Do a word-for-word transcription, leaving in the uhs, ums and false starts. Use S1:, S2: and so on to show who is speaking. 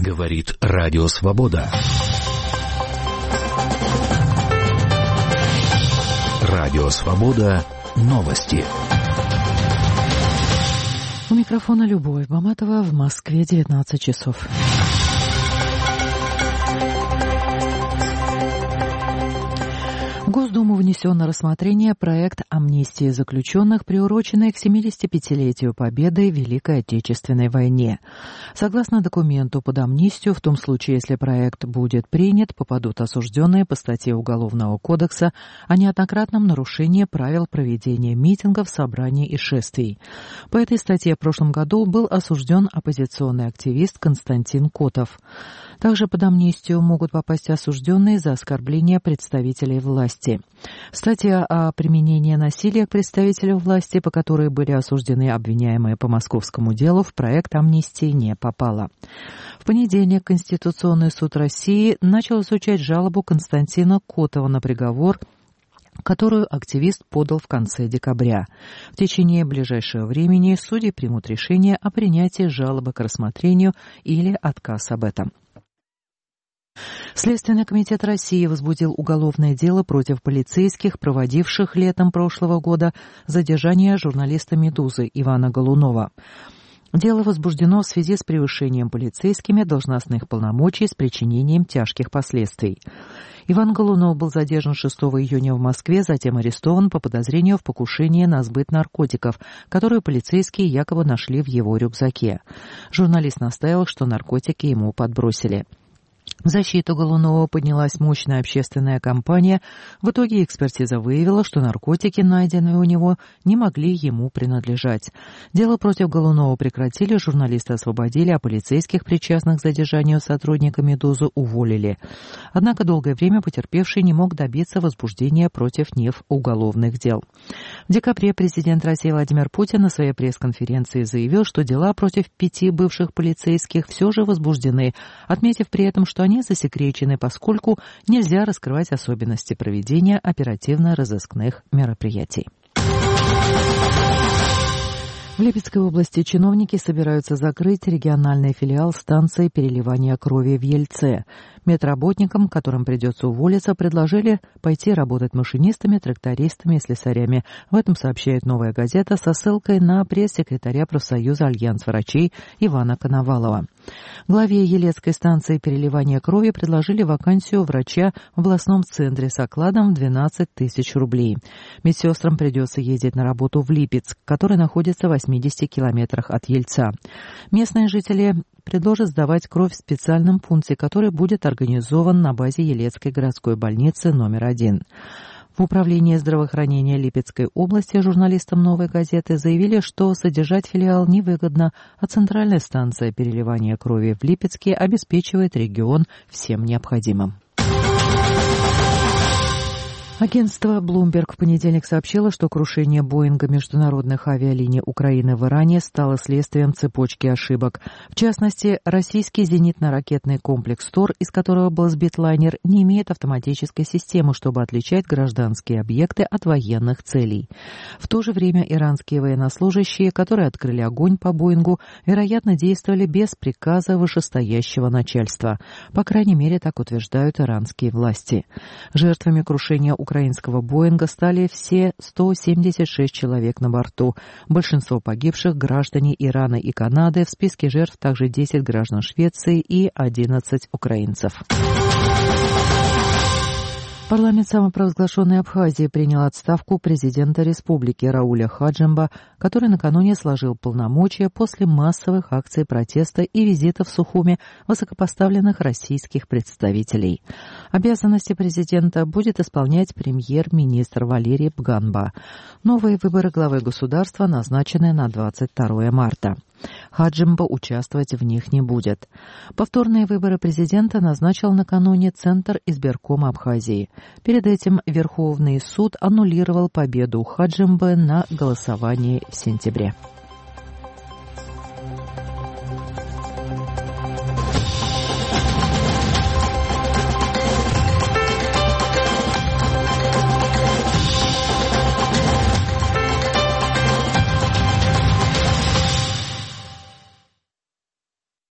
S1: Говорит Радио Свобода. Радио Свобода. Новости.
S2: У микрофона Любовь Баматова. В Москве девятнадцать часов. В Госдуму внесен на рассмотрение проект амнистии заключенных, приуроченный к семидесятипятилетию Победы в Великой Отечественной войне. Согласно документу, под амнистию, в том случае, если проект будет принят, попадут осужденные по статье Уголовного кодекса о неоднократном нарушении правил проведения митингов, собраний и шествий. По этой статье в прошлом году был осужден оппозиционный активист Константин Котов. Также под амнистию могут попасть осужденные за оскорбление представителей власти. Статья о применении насилия к представителю власти, по которой были осуждены обвиняемые по московскому делу, в проект амнистии не попала. В понедельник Конституционный суд России начал изучать жалобу Константина Котова на приговор, которую активист подал в конце декабря. В течение ближайшего времени судьи примут решение о принятии жалобы к рассмотрению или отказ об этом. Следственный комитет России возбудил уголовное дело против полицейских, проводивших летом прошлого года задержание журналиста «Медузы» Ивана Голунова. Дело возбуждено в связи с превышением полицейскими должностных полномочий с причинением тяжких последствий. Иван Голунов был задержан шестого июня в Москве, затем арестован по подозрению в покушении на сбыт наркотиков, которые полицейские якобы нашли в его рюкзаке. Журналист настаивал, что наркотики ему подбросили. В защиту Голунова поднялась мощная общественная кампания. В итоге экспертиза выявила, что наркотики, найденные у него, не могли ему принадлежать. Дело против Голунова прекратили, журналиста освободили, а полицейских, причастных к задержанию сотрудника «Медузы», уволили. Однако долгое время потерпевший не мог добиться возбуждения против них уголовных дел. В декабре президент России Владимир Путин на своей пресс-конференции заявил, что дела против пяти бывших полицейских все же возбуждены, отметив при этом, что они засекречены, поскольку нельзя раскрывать особенности проведения оперативно-розыскных мероприятий. В Липецкой области чиновники собираются закрыть региональный филиал станции переливания крови в Ельце. Медработникам, которым придется уволиться, предложили пойти работать машинистами, трактористами и слесарями. В этом сообщает «Новая газета» со ссылкой на пресс-секретаря профсоюза «Альянс врачей» Ивана Коновалова. Главе Елецкой станции переливания крови предложили вакансию врача в областном центре с окладом в двенадцать тысяч рублей. Медсестрам придется ездить на работу в Липецк, который находится в восьмидесяти километрах от Ельца. Местные жители предложат сдавать кровь в специальном пункте, который будет организован на базе Елецкой городской больницы номер один. В управлении здравоохранения Липецкой области журналистам «Новой газеты» заявили, что содержать филиал невыгодно, а центральная станция переливания крови в Липецке обеспечивает регион всем необходимым. Агентство Bloomberg в понедельник сообщило, что крушение Боинга международных авиалиний Украины в Иране стало следствием цепочки ошибок. В частности, российский зенитно-ракетный комплекс «Тор», из которого был сбит лайнер, не имеет автоматической системы, чтобы отличать гражданские объекты от военных целей. В то же время иранские военнослужащие, которые открыли огонь по Боингу, вероятно, действовали без приказа вышестоящего начальства. По крайней мере, так утверждают иранские власти. Жертвами крушения украинского Боинга стали все сто семьдесят шесть человек на борту. Большинство погибших – граждане Ирана и Канады. В списке жертв также десять граждан Швеции и одиннадцать украинцев. Парламент самопровозглашенной Абхазии принял отставку президента республики Рауля Хаджимба, который накануне сложил полномочия после массовых акций протеста и визитов в Сухуми высокопоставленных российских представителей. Обязанности президента будет исполнять премьер-министр Валерий Бганба. Новые выборы главы государства назначены на двадцать второе марта. Хаджимба участвовать в них не будет. Повторные выборы президента назначил накануне Центр избиркома Абхазии. Перед этим Верховный суд аннулировал победу Хаджимбы на голосовании в сентябре.